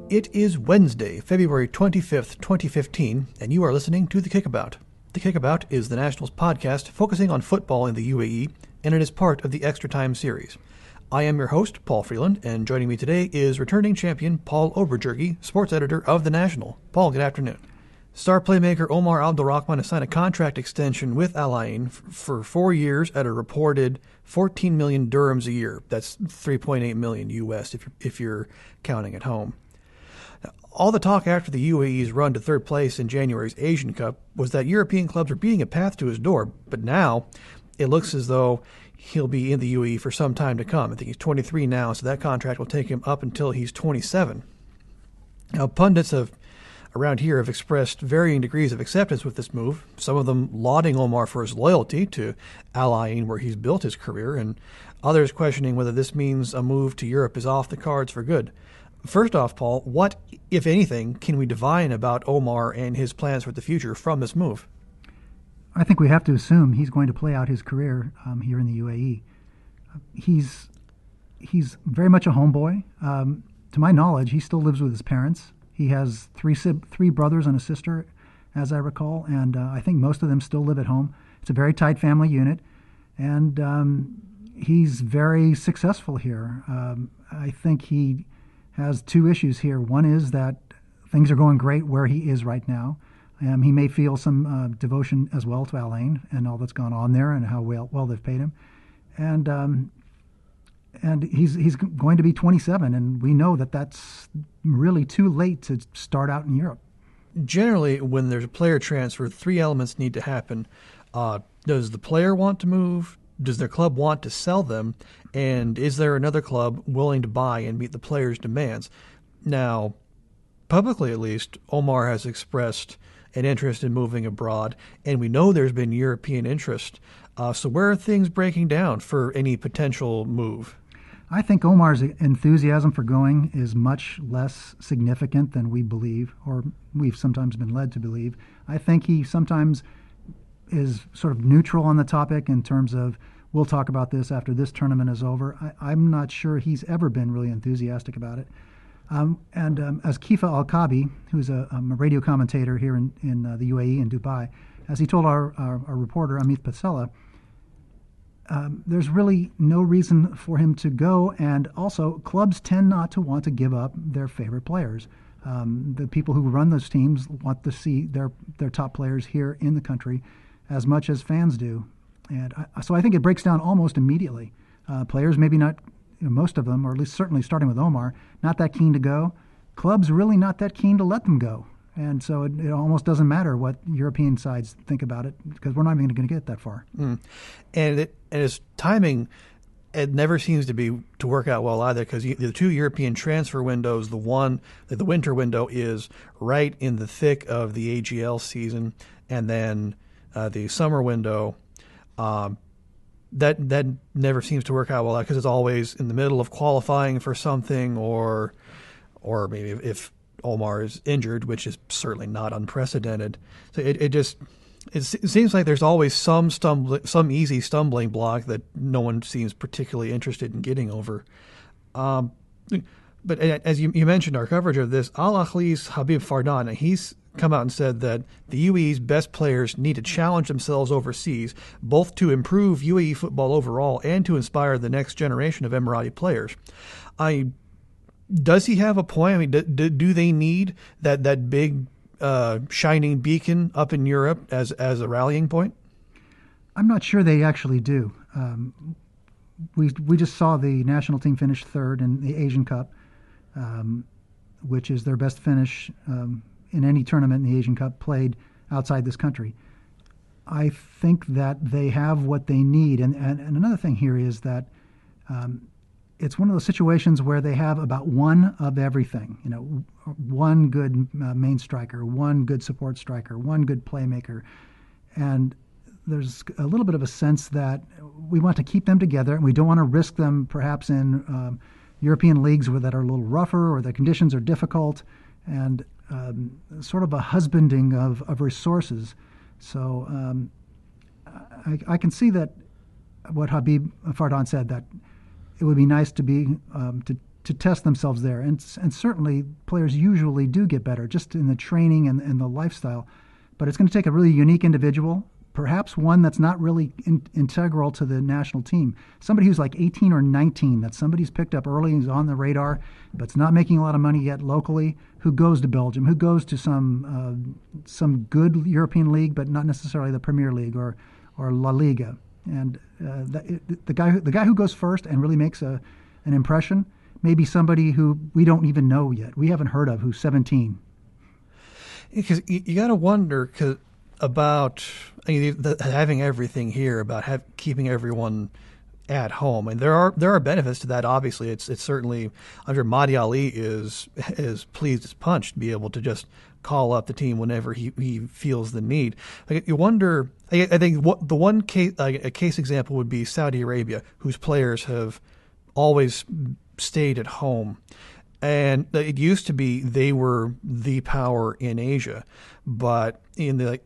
It is Wednesday, February 25th, 2015, and you are listening to The Kickabout. The Kickabout is the Nationals podcast focusing on football in the UAE, and it is part of the Extra Time series. I am your host, Paul Freeland, and joining me today is returning champion Paul Oberjurgi, sports editor of The National. Paul, good afternoon. Star playmaker Omar Abdulrahman has signed a contract extension with Al Ain for 4 years at a reported 14 million dirhams a year. That's 3.8 million US if you're counting at home. All the talk after the UAE's run to third place in January's Asian Cup was that European clubs were beating a path to his door, but now it looks as though he'll be in the UAE for some time to come. I think he's 23 now, so that contract will take him up until he's 27. Now, pundits around here have expressed varying degrees of acceptance with this move, some of them lauding Omar for his loyalty to Al Ain, where he's built his career, and others questioning whether this means a move to Europe is off the cards for good. First off, Paul, what, if anything, can we divine about Omar and his plans for the future from this move? I think we have to assume he's going to play out his career here in the UAE. He's very much a homeboy. To my knowledge, he still lives with his parents. He has three brothers and a sister, as I recall, and I think most of them still live at home. It's a very tight family unit, and he's very successful here. I think he has two issues here. One is that things are going great where he is right now. He may feel some devotion as well to Al Ain and all that's gone on there and how well they've paid him. And he's going to be 27, and we know that that's really too late to start out in Europe. Generally, when there's a player transfer, three elements need to happen. Does the player want to move? Does their club want to sell them? And is there another club willing to buy and meet the player's demands? Now, publicly at least, Omar has expressed an interest in moving abroad, and we know there's been European interest. So where are things breaking down for any potential move? I think Omar's enthusiasm for going is much less significant than we believe, or we've sometimes been led to believe. I think he sometimes is sort of neutral on the topic in terms of, we'll talk about this after this tournament is over. I'm not sure he's ever been really enthusiastic about it. As Kifa Al-Kabi, who's a radio commentator here in the UAE in Dubai, as he told our reporter Amit Pasela, there's really no reason for him to go, and also clubs tend not to want to give up their favorite players. The people who run those teams want to see their top players here in the country as much as fans do. And so I think it breaks down almost immediately. Players maybe not, most of them, or at least certainly starting with Omar, not that keen to go. Clubs really not that keen to let them go. And so it almost doesn't matter what European sides think about it, because we're not even going to get that far. And his timing, it never seems to work out well either, because the two European transfer windows, the winter window is right in the thick of the AGL season, and then the summer window, that never seems to work out well because it's always in the middle of qualifying for something, or maybe if Omar is injured, which is certainly not unprecedented. So it seems like there's always some easy stumbling block that no one seems particularly interested in getting over. But as you mentioned, our coverage of this, Al Ahly's Habib Fardan, he's come out and said that the UAE's best players need to challenge themselves overseas, both to improve UAE football overall and to inspire the next generation of Emirati players. Does he have a point? I mean, do they need that big shining beacon up in Europe as a rallying point? I'm not sure they actually do. We just saw the national team finish third in the Asian Cup, which is their best finish in any tournament in the Asian Cup played outside this country. I think that they have what they need. And another thing here is that it's one of those situations where they have about one of everything. One good main striker, one good support striker, one good playmaker. And there's a little bit of a sense that we want to keep them together, and we don't want to risk them perhaps in European leagues that are a little rougher or the conditions are difficult, and sort of a husbanding of resources. So I can see that what Habib Fardan said, that it would be nice to to test themselves there. And certainly players usually do get better just in the training and the lifestyle. But it's going to take a really unique individual, perhaps one that's not really integral to the national team. Somebody who's like 18 or 19, that somebody's picked up early and is on the radar, but it's not making a lot of money yet locally, who goes to Belgium, who goes to some good European league, but not necessarily the Premier League or La Liga. And the guy who goes first and really makes an impression may be somebody who we don't even know yet. We haven't heard of, who's 17. Because you got to wonder about having everything here, about keeping everyone at home, and there are benefits to that. Obviously, it's certainly, I'm sure Mahdi Ali is as pleased as punch to be able to just call up the team whenever he feels the need. Like, you wonder. I think the one case, a case example would be Saudi Arabia, whose players have always stayed at home. And it used to be they were the power in Asia, but in the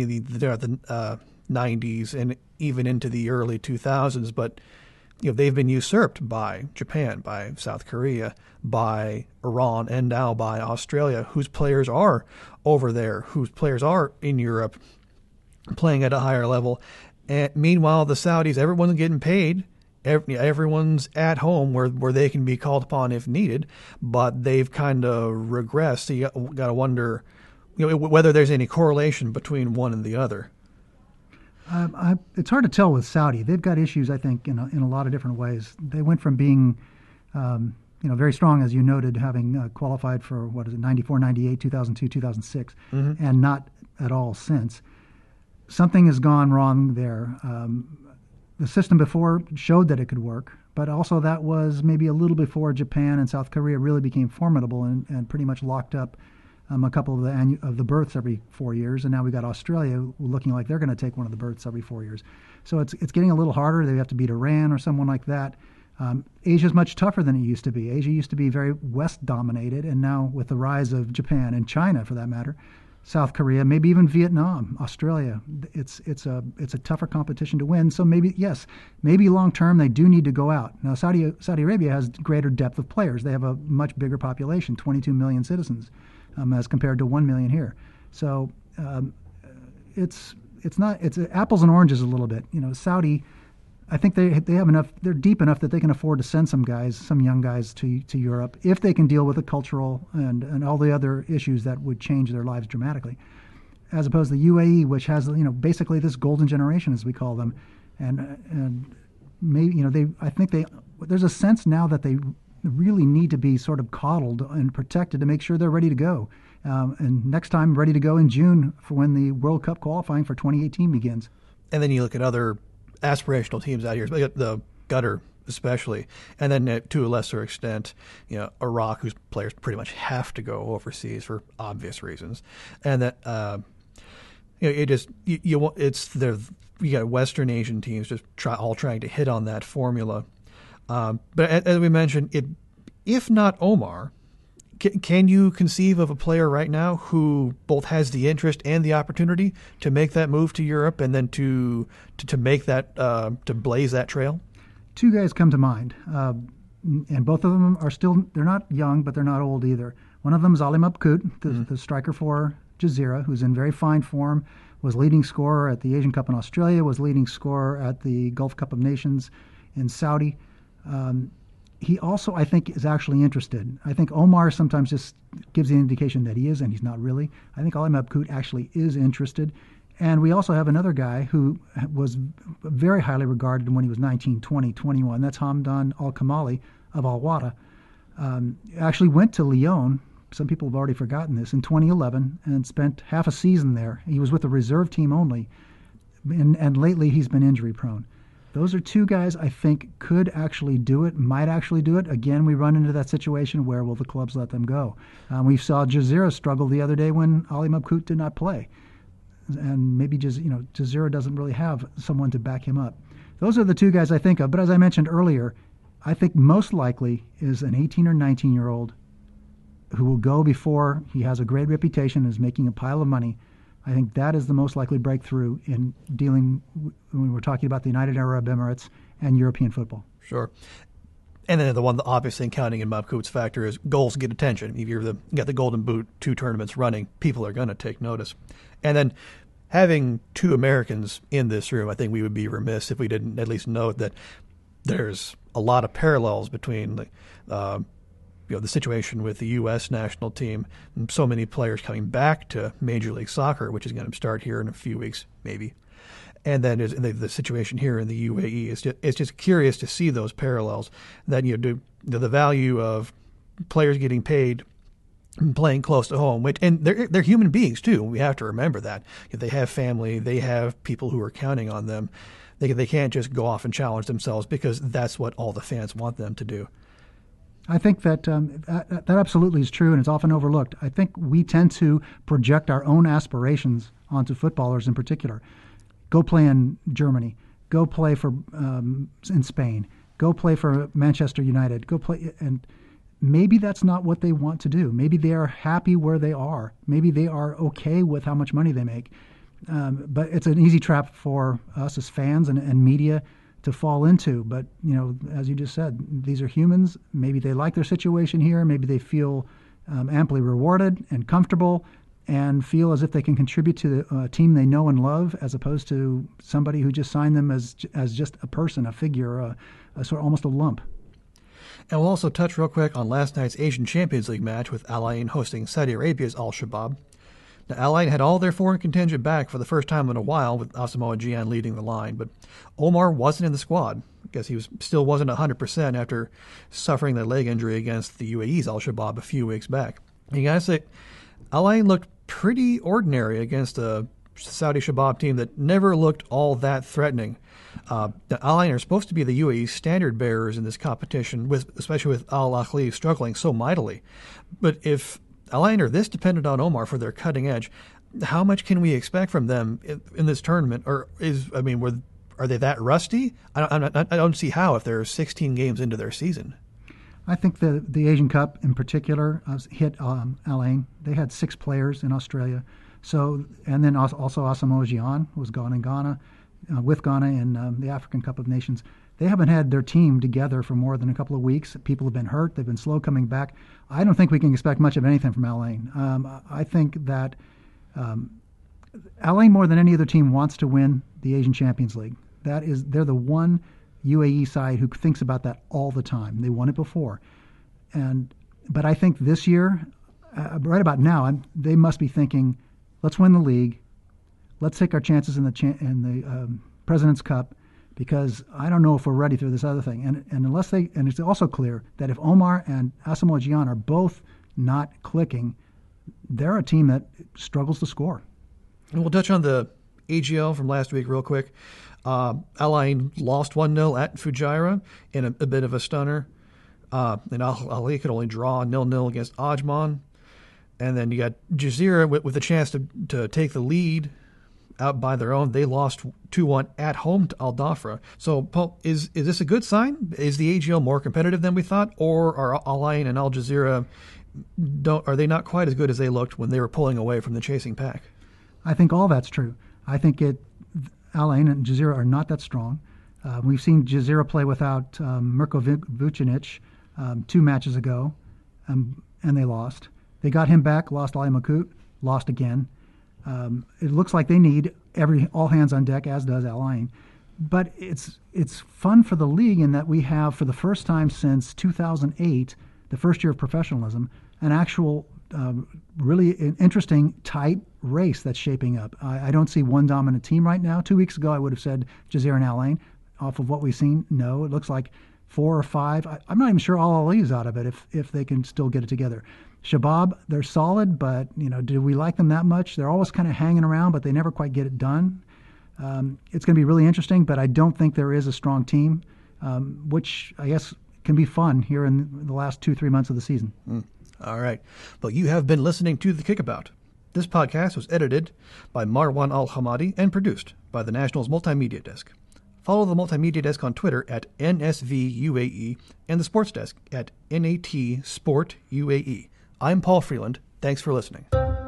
90s and even into the early 2000s, but they've been usurped by Japan, by South Korea, by Iran, and now by Australia, whose players are over there, whose players are in Europe, playing at a higher level. And meanwhile, the Saudis, everyone's getting paid. Everyone's at home where they can be called upon if needed, but they've kind of regressed. So you got to wonder, whether there's any correlation between one and the other. It's hard to tell with Saudi. They've got issues, I think, in a lot of different ways. They went from being, very strong, as you noted, having qualified for 94, 98, 2002, 2006, and not at all since. Something has gone wrong there. The system before showed that it could work, but also that was maybe a little before Japan and South Korea really became formidable and pretty much locked up a couple of the berths every 4 years, and now we got Australia looking like they're going to take one of the berths every 4 years. So it's getting a little harder. They have to beat Iran or someone like that. Asia's much tougher than it used to be. Asia used to be very West dominated, and now with the rise of Japan and China, for that matter, South Korea, maybe even Vietnam, Australia, it's a tougher competition to win. So maybe long term they do need to go out. Now Saudi Arabia has greater depth of players. They have a much bigger population, 22 million citizens, as compared to 1 million here. So it's apples and oranges a little bit. Saudi, I think they have enough. They're deep enough that they can afford to send some young guys to Europe if they can deal with the cultural and all the other issues that would change their lives dramatically, as opposed to the UAE, which has basically this golden generation, as we call them, and maybe I think there's a sense now that they really need to be sort of coddled and protected to make sure they're ready to go, and next time ready to go in June for when the World Cup qualifying for 2018 begins. And then you look at other aspirational teams out here, the Qatar especially, and then to a lesser extent, Iraq, whose players pretty much have to go overseas for obvious reasons, and that you got Western Asian teams just all trying to hit on that formula. But as we mentioned, if not Omar, can you conceive of a player right now who both has the interest and the opportunity to make that move to Europe and then to make that to blaze that trail? Two guys come to mind, and both of them they're not young, but they're not old either. One of them is Ali Mabkut, the striker for Jazeera, who's in very fine form, was leading scorer at the Asian Cup in Australia, was leading scorer at the Gulf Cup of Nations in Saudi. He also, I think, is actually interested. I think Omar sometimes just gives the indication that he is, and he's not really. I think Ali Mabkut actually is interested. And we also have another guy who was very highly regarded when he was 19, 20, 21. That's Hamdan Al-Kamali of Al-Wada. Actually went to Lyon, some people have already forgotten this, in 2011 and spent half a season there. He was with the reserve team only, and lately he's been injury prone. Those are two guys I think could actually do it, might actually do it. Again, we run into that situation where will the clubs let them go? We saw Jazeera struggle the other day when Ali Mabkut did not play. And maybe Jazeera doesn't really have someone to back him up. Those are the two guys I think of. But as I mentioned earlier, I think most likely is an 18 or 19-year-old who will go before he has a great reputation and is making a pile of money. I think that is the most likely breakthrough in dealing when we're talking about the United Arab Emirates and European football. Sure. And then the obvious thing counting in Bob Coop's factor is goals get attention. If you got the Golden Boot 2 tournaments running, people are going to take notice. And then having 2 Americans in this room, I think we would be remiss if we didn't at least note that there's a lot of parallels between the situation with the U.S. national team and so many players coming back to Major League Soccer, which is going to start here in a few weeks, maybe. And then the situation here in the UAE it's just curious to see those parallels. That the value of players getting paid, playing close to home, and they're human beings too. We have to remember that they have family, they have people who are counting on them. They can't just go off and challenge themselves because that's what all the fans want them to do. I think that that absolutely is true, and it's often overlooked. I think we tend to project our own aspirations onto footballers in particular. Go play in Germany. Go play for in Spain. Go play for Manchester United. Go play, and maybe that's not what they want to do. Maybe they are happy where they are. Maybe they are okay with how much money they make. But it's an easy trap for us as fans and media to fall into. But as you just said, these are humans. Maybe they like their situation here. Maybe they feel amply rewarded and comfortable, and feel as if they can contribute to the team they know and love, as opposed to somebody who just signed them as just a person, a figure, a sort of almost a lump. And we'll also touch real quick on last night's Asian Champions League match with Al Ain hosting Saudi Arabia's Al Shabaab. Now, Al Ain had all their foreign contingent back for the first time in a while, with Asamoah Gyan leading the line, but Omar wasn't in the squad. I guess he still wasn't 100% after suffering that leg injury against the UAE's Al Shabaab a few weeks back. And you gotta say, Al Ain looked pretty ordinary against a Saudi Shabaab team that never looked all that threatening. The Al Ain are supposed to be the UAE's standard bearers in this competition, especially with Al Ahly struggling so mightily. But if Al Ain are this dependent on Omar for their cutting edge, how much can we expect from them in this tournament? Or are they that rusty? I don't see how if they're 16 games into their season. I think the Asian Cup in particular hit Al Ain. They had 6 players in Australia. So, and then also Asamoah Gyan was gone in Ghana, with Ghana in the African Cup of Nations. They haven't had their team together for more than a couple of weeks. People have been hurt. They've been slow coming back. I don't think we can expect much of anything from Al Ain. I think that Al Ain, more than any other team, wants to win the Asian Champions League. They're the one UAE side who thinks about that all the time. They won it before. But I think this year, right about now, they must be thinking, let's win the league. Let's take our chances in the President's Cup, because I don't know if we're ready for this other thing. And it's also clear that if Omar and Asamoah Gyan are both not clicking, they're a team that struggles to score. And we'll touch on the AGL from last week real quick. Al Ain lost 1-0 at Fujairah in a bit of a stunner. And Al Ahly could only draw 0-0 against Ajman. And then you got Jazeera with a chance to take the lead out by their own. They lost 2-1 at home to Al Dhafra. So, Paul, is this a good sign? Is the AGL more competitive than we thought? Or are Al Ain and Al Jazeera, are they not quite as good as they looked when they were pulling away from the chasing pack? I think all that's true. I think Al Ain and Jazeera are not that strong. We've seen Jazeera play without Mirko Vucinic 2 matches ago, and they lost. They got him back, lost Ali Makut, lost again. It looks like they need all hands on deck, as does Al Ain. But it's fun for the league in that we have, for the first time since 2008, the first year of professionalism, an actual really interesting, tight race that's shaping up. I don't see one dominant team right now. 2 weeks ago, I would have said Jazeera and Al Ain. Off of what we've seen, no. It looks like 4 or 5. I'm not even sure Al Ahly is out of it if they can still get it together. Shabaab, they're solid, but do we like them that much? They're always kind of hanging around, but they never quite get it done. It's going to be really interesting, but I don't think there is a strong team, which I guess can be fun here in the last 2-3 months of the season. All right. Well, you have been listening to The Kickabout. This podcast was edited by Marwan Al-Hamadi and produced by the Nationals Multimedia Desk. Follow the Multimedia Desk on Twitter at NSVUAE and the Sports Desk at NAT Sport UAE. I'm Paul Freeland. Thanks for listening.